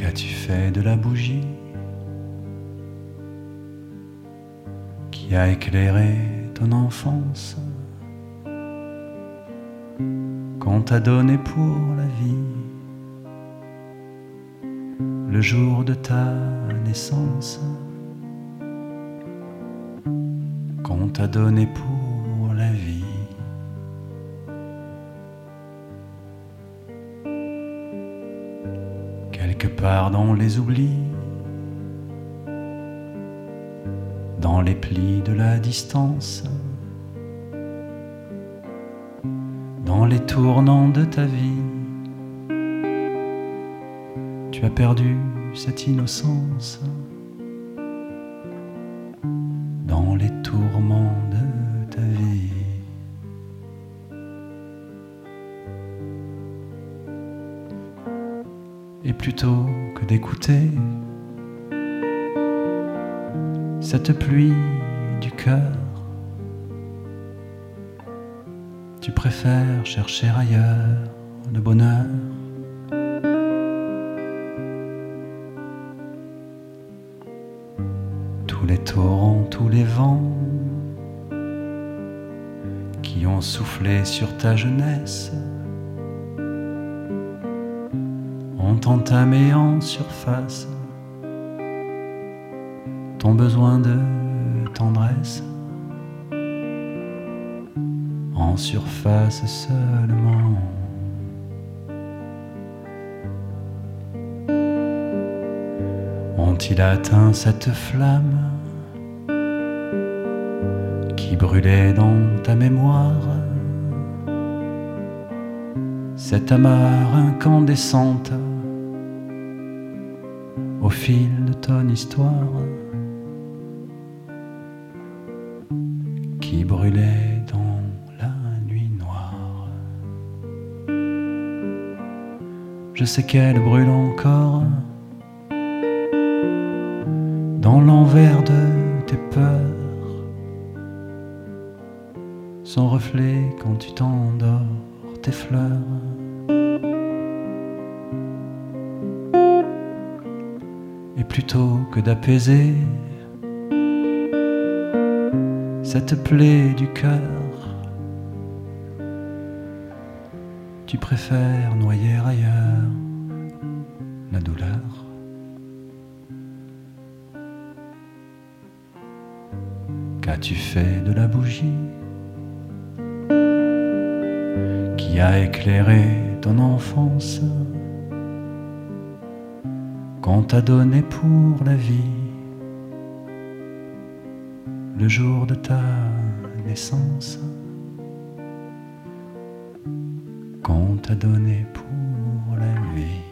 Qu'as-tu fait de la bougie qui a éclairé ton enfance, qu'on t'a donné pour la vie, le jour de ta naissance, qu'on t'a donné pour la vie? Quelque part dans les oublis, dans les plis de la distance, dans les tournants de ta vie, tu as perdu cette innocence, dans les tourments de ta vie. Et plutôt que d'écouter cette pluie du cœur, tu préfères chercher ailleurs le bonheur. Tous les torrents, tous les vents qui ont soufflé sur ta jeunesse ont entamé en surface ton besoin de tendresse, en surface seulement. Ont-ils atteint cette flamme qui brûlait dans ta mémoire, cette amarre incandescente au fil de ton histoire, qui brûlait dans la nuit noire? Je sais qu'elle brûle encore dans l'envers de tes peurs, son reflet quand tu t'endors, tes fleurs. Et plutôt que d'apaiser cette plaie du cœur, tu préfères noyer ailleurs la douleur. Qu'as-tu fait de la bougie qui a éclairé ton enfance, qu'on t'a donné pour la vie, le jour de ta naissance, qu'on t'a donné pour la vie?